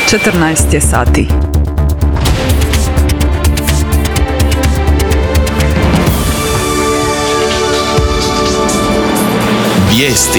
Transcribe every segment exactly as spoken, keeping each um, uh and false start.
četrnaest je sati. Vijesti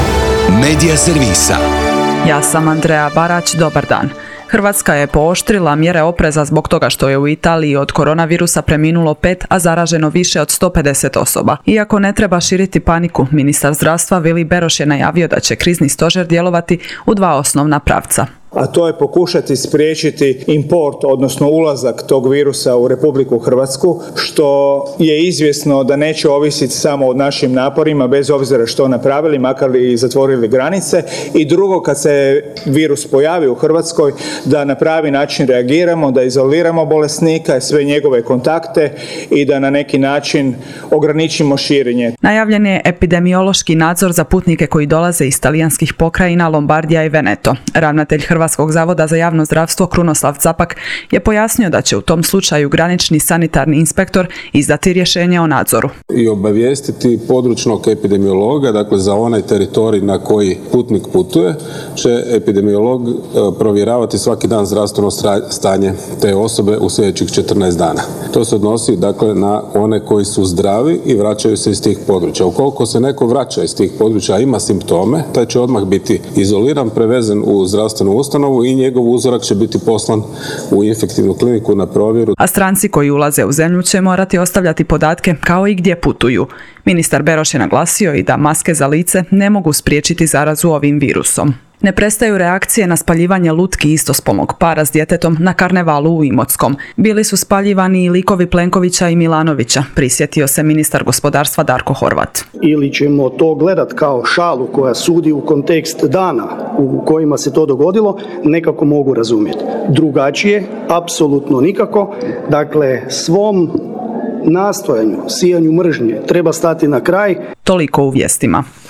Medija servisa. Ja sam Andreja Barać, dobar dan. Hrvatska je pooštrila mjere opreza zbog toga što je u Italiji od koronavirusa preminulo pet, a zaraženo više od sto pedeset osoba. Iako ne treba širiti paniku, ministar zdravstva Vili Beroš je najavio da će krizni stožer djelovati u dva osnovna pravca. A to je pokušati spriječiti import, odnosno ulazak tog virusa u Republiku Hrvatsku, što je izvjesno da neće ovisiti samo od našim naporima, bez obzira što napravili, makar i zatvorili granice. I drugo, kad se virus pojavi u Hrvatskoj, da na pravi način reagiramo, da izoliramo bolesnika i sve njegove kontakte i da na neki način ograničimo širenje. Najavljen je epidemiološki nadzor za putnike koji dolaze iz talijanskih pokrajina Lombardija i Veneto. Ravnatelj Hrvatskog zavoda za javno zdravstvo Krunoslav Capak je pojasnio da će u tom slučaju granični sanitarni inspektor izdati rješenje o nadzoru. I obavijestiti područnog epidemiologa, dakle za onaj teritorij na koji putnik putuje, će epidemiolog provjeravati svaki dan zdravstveno stanje te osobe u sljedećih četrnaest dana. To se odnosi dakle na one koji su zdravi i vraćaju se iz tih područja. Ukoliko se neko vraća iz tih područja, a ima simptome, taj će odmah biti izoliran, prevezen u zdravstvenu ustanovu i njegov uzorak će biti poslan u infektivnu kliniku na provjeru. A stranci koji ulaze u zemlju će morati ostavljati podatke kao i gdje putuju. Ministar Beroš je naglasio i da maske za lice ne mogu spriječiti zarazu ovim virusom. Ne prestaju reakcije na spaljivanje lutki istospolnog para s djetetom na karnevalu u Imotskom. Bili su spaljivani i likovi Plenkovića i Milanovića, prisjetio se ministar gospodarstva Darko Horvat. Ili ćemo to gledat kao šalu koja sudi u kontekst dana u kojima se to dogodilo, nekako mogu razumjeti. Drugačije, apsolutno nikako. Dakle, svom nastojanju, sijanju mržnje treba stati na kraj. Toliko u vijestima.